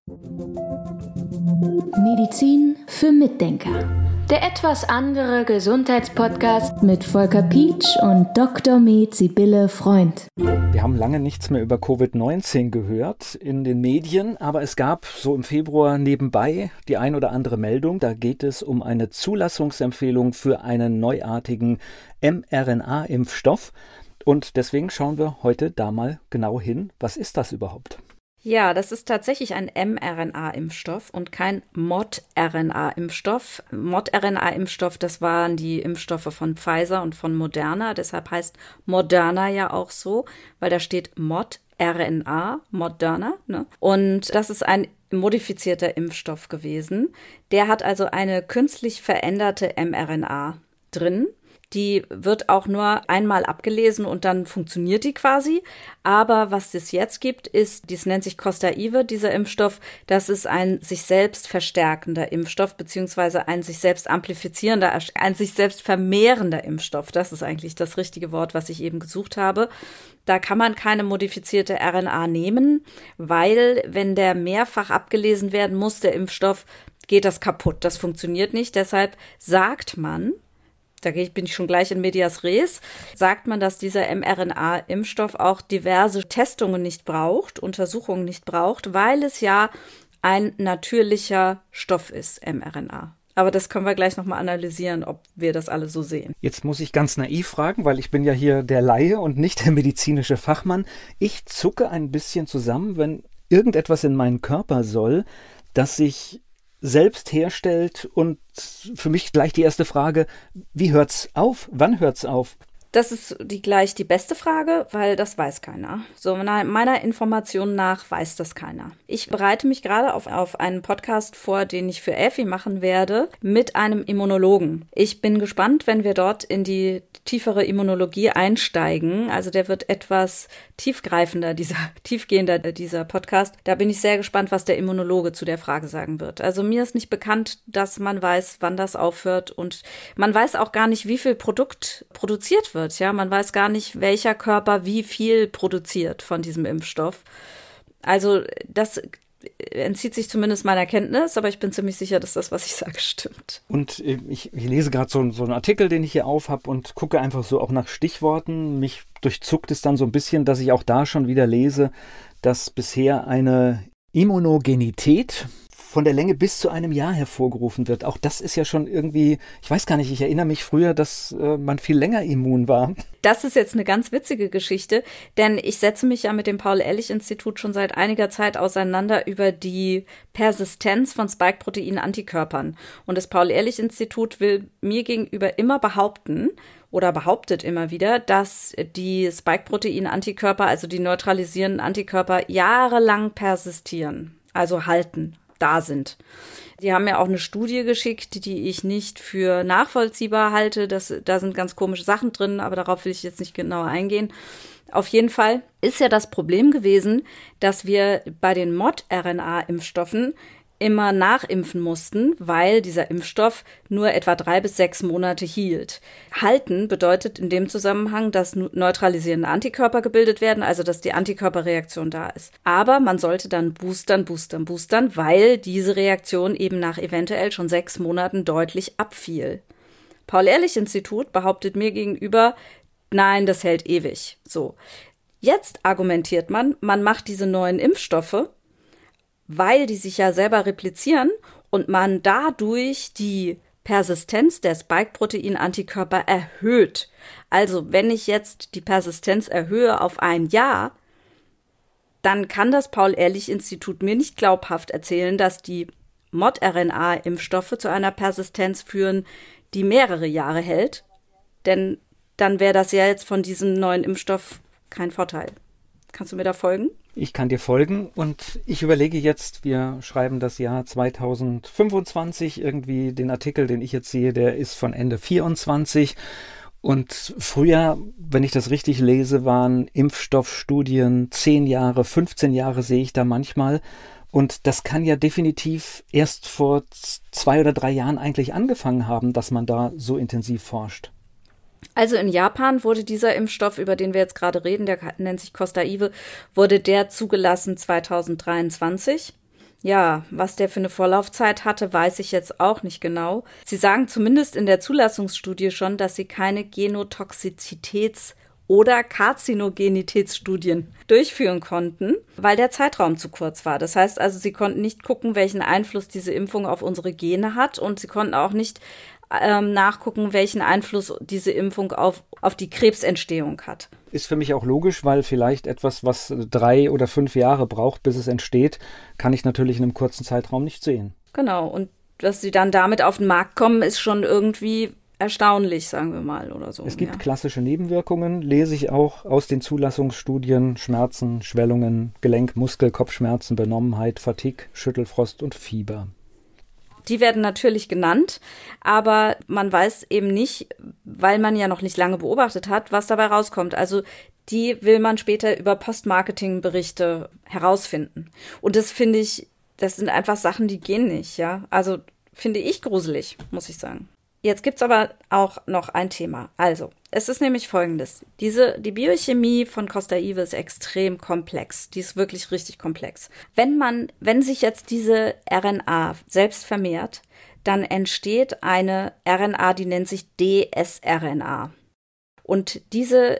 Medizin für Mitdenker. Der etwas andere Gesundheitspodcast mit Volker Pietsch und Dr. Med Sibylle Freund. Wir haben lange nichts mehr über Covid-19 gehört in den Medien, aber es gab so im Februar nebenbei die ein oder andere Meldung. Da geht es um eine Zulassungsempfehlung für einen neuartigen mRNA-Impfstoff. Und deswegen schauen wir heute da mal genau hin. Was ist das überhaupt? Ja, das ist tatsächlich ein mRNA-Impfstoff und kein Mod-RNA-Impfstoff. Mod-RNA-Impfstoff, das waren die Impfstoffe von Pfizer und von Moderna. Deshalb heißt Moderna ja auch so, weil da steht Mod-RNA, Moderna. Ne? Und das ist ein modifizierter Impfstoff gewesen. Der hat also eine künstlich veränderte mRNA drin. Die wird auch nur einmal abgelesen und dann funktioniert die quasi. Aber was es jetzt gibt, dies nennt sich Kostaive, dieser Impfstoff. Das ist ein sich selbst verstärkender Impfstoff, beziehungsweise ein sich selbst amplifizierender, ein sich selbst vermehrender Impfstoff. Das ist eigentlich das richtige Wort, was ich eben gesucht habe. Da kann man keine modifizierte RNA nehmen, weil wenn der mehrfach abgelesen werden muss, der Impfstoff, geht das kaputt. Das funktioniert nicht. Deshalb sagt man, bin ich schon gleich in medias res, sagt man, dass dieser mRNA-Impfstoff auch diverse Testungen nicht braucht, Untersuchungen nicht braucht, weil es ja ein natürlicher Stoff ist, mRNA. Aber das können wir gleich nochmal analysieren, ob wir das alle so sehen. Jetzt muss ich ganz naiv fragen, weil ich bin ja hier der Laie und nicht der medizinische Fachmann. Ich zucke ein bisschen zusammen, wenn irgendetwas in meinen Körper soll, das sich selbst herstellt, und für mich gleich die erste Frage, wie hört's auf? Wann hört's auf? Das ist gleich die beste Frage, weil das weiß keiner. So meiner Information nach weiß das keiner. Ich bereite mich gerade auf einen Podcast vor, den ich für Elfi machen werde, mit einem Immunologen. Ich bin gespannt, wenn wir dort in die tiefere Immunologie einsteigen. Also der wird etwas tiefgreifender, dieser Podcast. Da bin ich sehr gespannt, was der Immunologe zu der Frage sagen wird. Also mir ist nicht bekannt, dass man weiß, wann das aufhört, und man weiß auch gar nicht, wie viel Produkt produziert wird. Ja, man weiß gar nicht, welcher Körper wie viel produziert von diesem Impfstoff. Also das entzieht sich zumindest meiner Kenntnis, aber ich bin ziemlich sicher, dass das, was ich sage, stimmt. Und ich lese gerade so einen Artikel, den ich hier auf habe, und gucke einfach so auch nach Stichworten. Mich durchzuckt es dann so ein bisschen, dass ich auch da schon wieder lese, dass bisher eine Immunogenität von der Länge bis zu einem Jahr hervorgerufen wird. Auch das ist ja schon irgendwie, ich weiß gar nicht, ich erinnere mich früher, dass man viel länger immun war. Das ist jetzt eine ganz witzige Geschichte, denn ich setze mich ja mit dem Paul-Ehrlich-Institut schon seit einiger Zeit auseinander über die Persistenz von Spike-Protein-Antikörpern. Und das Paul-Ehrlich-Institut will mir gegenüber immer behaupten, oder behauptet immer wieder, dass die Spike-Protein-Antikörper, also die neutralisierenden Antikörper, jahrelang persistieren, also halten, da sind. Die haben mir auch eine Studie geschickt, die ich nicht für nachvollziehbar halte. Da sind ganz komische Sachen drin, aber darauf will ich jetzt nicht genauer eingehen. Auf jeden Fall ist ja das Problem gewesen, dass wir bei den Mod-RNA-Impfstoffen immer nachimpfen mussten, weil dieser Impfstoff nur etwa 3 bis 6 Monate hielt. Halten bedeutet in dem Zusammenhang, dass neutralisierende Antikörper gebildet werden, also dass die Antikörperreaktion da ist. Aber man sollte dann boostern, weil diese Reaktion eben nach eventuell schon 6 Monaten deutlich abfiel. Paul-Ehrlich-Institut behauptet mir gegenüber, nein, das hält ewig. So. Jetzt argumentiert man macht diese neuen Impfstoffe, weil die sich ja selber replizieren und man dadurch die Persistenz der Spike-Protein-Antikörper erhöht. Also wenn ich jetzt die Persistenz erhöhe auf 1 Jahr, dann kann das Paul-Ehrlich-Institut mir nicht glaubhaft erzählen, dass die Mod-RNA-Impfstoffe zu einer Persistenz führen, die mehrere Jahre hält. Denn dann wäre das ja jetzt von diesem neuen Impfstoff kein Vorteil. Kannst du mir da folgen? Ich kann dir folgen, und ich überlege jetzt, wir schreiben das Jahr 2025, irgendwie den Artikel, den ich jetzt sehe, der ist von Ende 24. Und früher, wenn ich das richtig lese, waren Impfstoffstudien 10 Jahre, 15 Jahre sehe ich da manchmal. Und das kann ja definitiv erst vor 2 oder 3 Jahren eigentlich angefangen haben, dass man da so intensiv forscht. Also in Japan wurde dieser Impfstoff, über den wir jetzt gerade reden, der nennt sich Kostaive, wurde der zugelassen 2023. Ja, was der für eine Vorlaufzeit hatte, weiß ich jetzt auch nicht genau. Sie sagen zumindest in der Zulassungsstudie schon, dass sie keine Genotoxizitäts- oder Karzinogenitätsstudien durchführen konnten, weil der Zeitraum zu kurz war. Das heißt also, sie konnten nicht gucken, welchen Einfluss diese Impfung auf unsere Gene hat, und sie konnten auch nicht nachgucken, welchen Einfluss diese Impfung auf die Krebsentstehung hat. Ist für mich auch logisch, weil vielleicht etwas, was 3 oder 5 Jahre braucht, bis es entsteht, kann ich natürlich in einem kurzen Zeitraum nicht sehen. Genau, und dass sie dann damit auf den Markt kommen, ist schon irgendwie erstaunlich, sagen wir mal, oder so. Es gibt klassische Nebenwirkungen, lese ich auch aus den Zulassungsstudien: Schmerzen, Schwellungen, Gelenk-, Muskel-, Kopfschmerzen, Benommenheit, Fatigue, Schüttelfrost und Fieber. Die werden natürlich genannt, aber man weiß eben nicht, weil man ja noch nicht lange beobachtet hat, was dabei rauskommt. Also die will man später über Post-Marketing-Berichte herausfinden. Und das finde ich, das sind einfach Sachen, die gehen nicht, ja. Also finde ich gruselig, muss ich sagen. Jetzt gibt's aber auch noch ein Thema. Also, es ist nämlich Folgendes. Die Biochemie von Costa Ive ist extrem komplex. Die ist wirklich richtig komplex. Wenn sich jetzt diese RNA selbst vermehrt, dann entsteht eine RNA, die nennt sich dsRNA. Und diese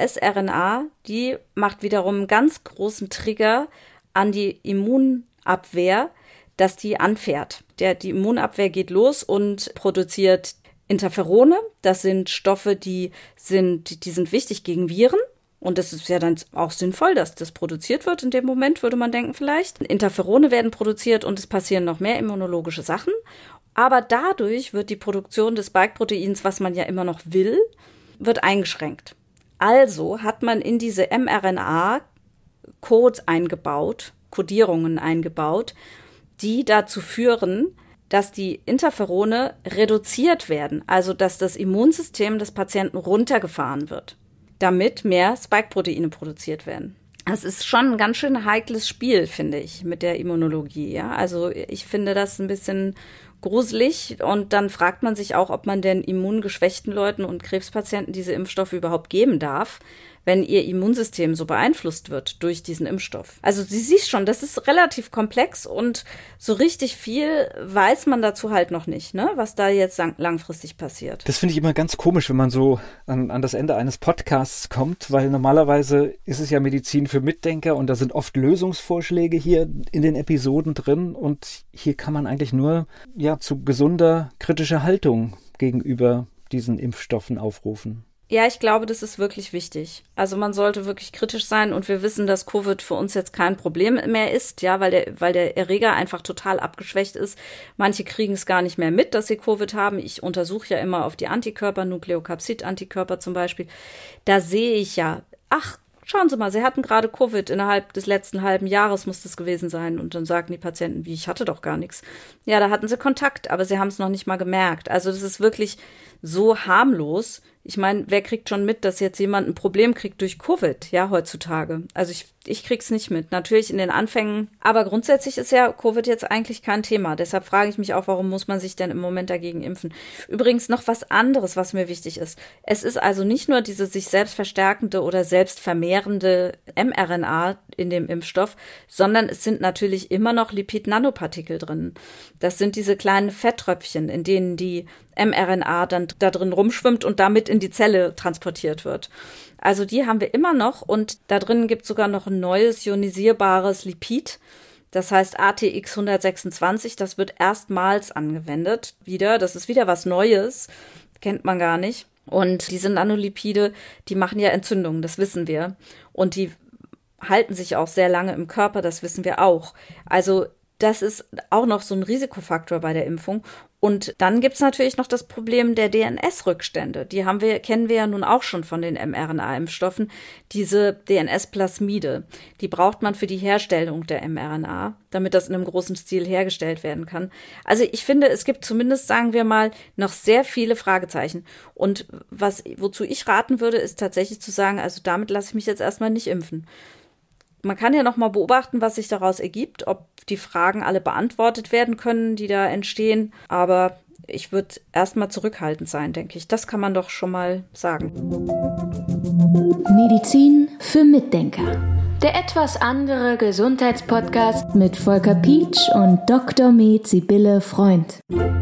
dsRNA, die macht wiederum einen ganz großen Trigger an die Immunabwehr, dass die anfährt. Die Immunabwehr geht los und produziert Interferone. Das sind Stoffe, die sind wichtig gegen Viren. Und das ist ja dann auch sinnvoll, dass das produziert wird in dem Moment, würde man denken vielleicht. Interferone werden produziert und es passieren noch mehr immunologische Sachen. Aber dadurch wird die Produktion des Spike-Proteins, was man ja immer noch will, wird eingeschränkt. Also hat man in diese mRNA Codes eingebaut, Kodierungen eingebaut, die dazu führen, dass die Interferone reduziert werden, also dass das Immunsystem des Patienten runtergefahren wird, damit mehr Spike-Proteine produziert werden. Das ist schon ein ganz schön heikles Spiel, finde ich, mit der Immunologie. Ja? Also ich finde das ein bisschen gruselig, und dann fragt man sich auch, ob man den immungeschwächten Leuten und Krebspatienten diese Impfstoffe überhaupt geben darf, wenn ihr Immunsystem so beeinflusst wird durch diesen Impfstoff. Also sie sieht schon, das ist relativ komplex, und so richtig viel weiß man dazu halt noch nicht, ne, was da jetzt langfristig passiert. Das finde ich immer ganz komisch, wenn man so an das Ende eines Podcasts kommt, weil normalerweise ist es ja Medizin für Mitdenker, und da sind oft Lösungsvorschläge hier in den Episoden drin, und hier kann man eigentlich nur zu gesunder kritischer Haltung gegenüber diesen Impfstoffen aufrufen. Ja, ich glaube, das ist wirklich wichtig. Also man sollte wirklich kritisch sein, und wir wissen, dass Covid für uns jetzt kein Problem mehr ist, ja, weil der Erreger einfach total abgeschwächt ist. Manche kriegen es gar nicht mehr mit, dass sie Covid haben. Ich untersuche ja immer auf die Antikörper, Nukleokapsid-Antikörper zum Beispiel. Da sehe ich ja, schauen Sie mal, Sie hatten gerade Covid, innerhalb des letzten halben Jahres muss das gewesen sein. Und dann sagen die Patienten, ich hatte doch gar nichts. Ja, da hatten sie Kontakt, aber sie haben es noch nicht mal gemerkt. Also das ist wirklich so harmlos. Ich meine, wer kriegt schon mit, dass jetzt jemand ein Problem kriegt durch Covid, ja, heutzutage? Also ich krieg's nicht mit. Natürlich in den Anfängen. Aber grundsätzlich ist ja Covid jetzt eigentlich kein Thema. Deshalb frage ich mich auch, warum muss man sich denn im Moment dagegen impfen? Übrigens noch was anderes, was mir wichtig ist. Es ist also nicht nur diese sich selbst verstärkende oder selbst vermehrende mRNA in dem Impfstoff, sondern es sind natürlich immer noch Lipid-Nanopartikel drin. Das sind diese kleinen Fetttröpfchen, in denen die mRNA dann da drin rumschwimmt und damit in die Zelle transportiert wird. Also die haben wir immer noch, und da drin gibt es sogar noch ein neues ionisierbares Lipid, das heißt ATX 126, das wird erstmals angewendet wieder. Das ist wieder was Neues, kennt man gar nicht. Und diese Nanolipide, die machen ja Entzündungen, das wissen wir. Und die halten sich auch sehr lange im Körper, das wissen wir auch. Also das ist auch noch so ein Risikofaktor bei der Impfung. Und dann gibt's natürlich noch das Problem der DNS-Rückstände. Die kennen wir ja nun auch schon von den mRNA-Impfstoffen. Diese DNS-Plasmide, die braucht man für die Herstellung der mRNA, damit das in einem großen Stil hergestellt werden kann. Also ich finde, es gibt zumindest, sagen wir mal, noch sehr viele Fragezeichen. Und wozu ich raten würde, ist tatsächlich zu sagen, also damit lasse ich mich jetzt erstmal nicht impfen. Man kann ja noch mal beobachten, was sich daraus ergibt, ob die Fragen alle beantwortet werden können, die da entstehen. Aber ich würde erstmal zurückhaltend sein, denke ich. Das kann man doch schon mal sagen. Medizin für Mitdenker. Der etwas andere Gesundheitspodcast mit Volker Pietsch und Dr. Med Sibylle Freund.